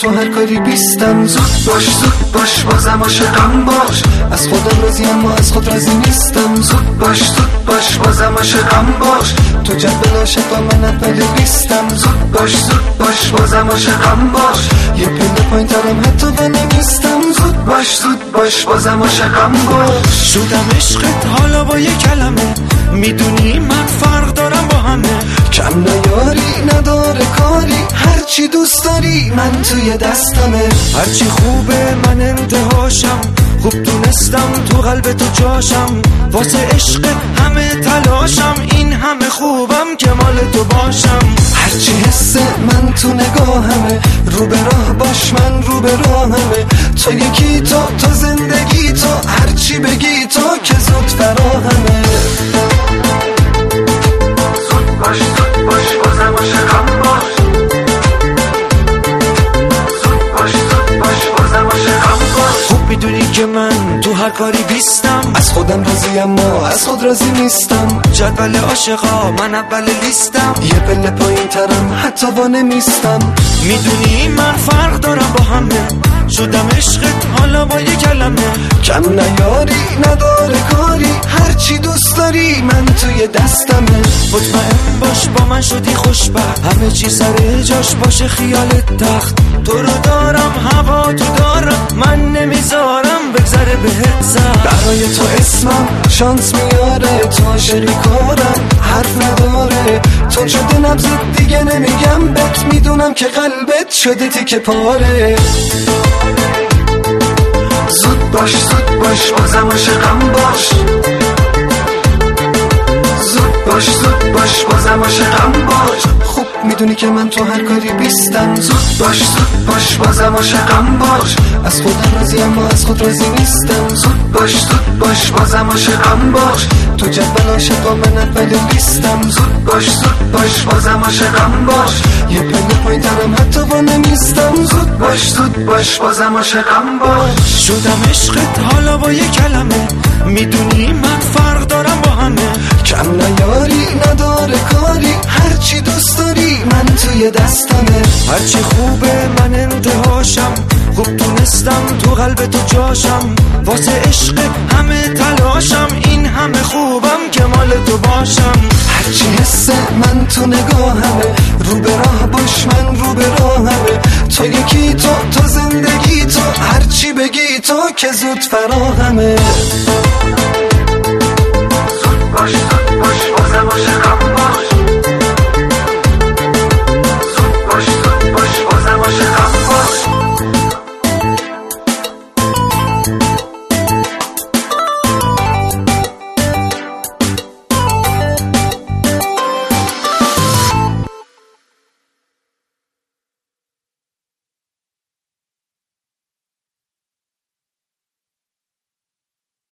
تو هر کاری بیستم. زود باش بازم عاشقم باش. از خودم راضی اما از خود راضی نیستم. زود باش بازم عاشقم باش. تو جدول عاشقا من اول بیستم. زود باش بازم عاشقم باش. یه پله پایین ترم حتی و نمیستم. زود باش بازم عاشقم باش. شدم عشقت حالا با یه کلمه، میدونی من فرق دارم با همه. کم نیاری نداره کاری، هرچی دوست داری من توی دستمه. هرچی خوبه من انتهاشم، خوب دونستم تو قلب تو جاشم. واسه عشق همه تلاشم، این همه خوبم که مال تو باشم. هرچی حس من تو نگاهمه، رو به راه باش من رو به راهمه. تو یکی تو زندگی تو، هرچی بگی تو که زود فراهمه. زود باش بازم عاشقم باش. زود باش بازم عاشقم باش. خوب میدونی که من تو هر کاری بیستم. از خودم راضی اما از خود راضی نیستم. جدول عاشقا من اول لیستم. یه پله پایین ترم حتی و نمیستم. میدونی من فرق دارم با همه. شدم عشقت حالا با یه کلمه. کم نیاری نداره کاری، هرچی دوست داری من توی دستمه. مطمئن باش با من شدی خوشبخت، همه چی سر جاش باشه خیالت تخت. تو رو دارم هوا تو دارم، من نمیذارم بگذره بهت سخت. برای تو اسمم شانس میاره، تو عاشقی کارم حرف نداره. تو شده نبضت دیگه نمیگم بهت، میدونم که قلبت شده تیکه پاره. زود باش بازم عاشقم باش. زود باش بازم عاشقم باش. خوب میدونی که من تو هر کاری بیستم. زود باش بازم عاشقم باش. از خودم راضی اما از خود راضی نیستم. زود باش بازم عاشقم باش. تو جدول عاشقا من اول لیستم. زود باش بازم عاشقم باش. یه پله پایین ترم حتی و نمیستم. زود باش بازم عاشقم باش. شدم عشقت حالا با یه کلمه، میدونی من فرق دارم با همه. کم نیاری نداره کاری، هرچی دوست داری من توی دستمه. هرچی خوبه من انتهاشم، خوب دونستم تو قلب تو جاشم. واسه عشق همه تلاشم، این همه خوبم که مال تو باشم. هرچی حس من تو نگاهمه، رو به راه باش من رو به راهمه. تو یکی تو زندگی تو، هرچی بگی تو که زود فراهمه. زود باش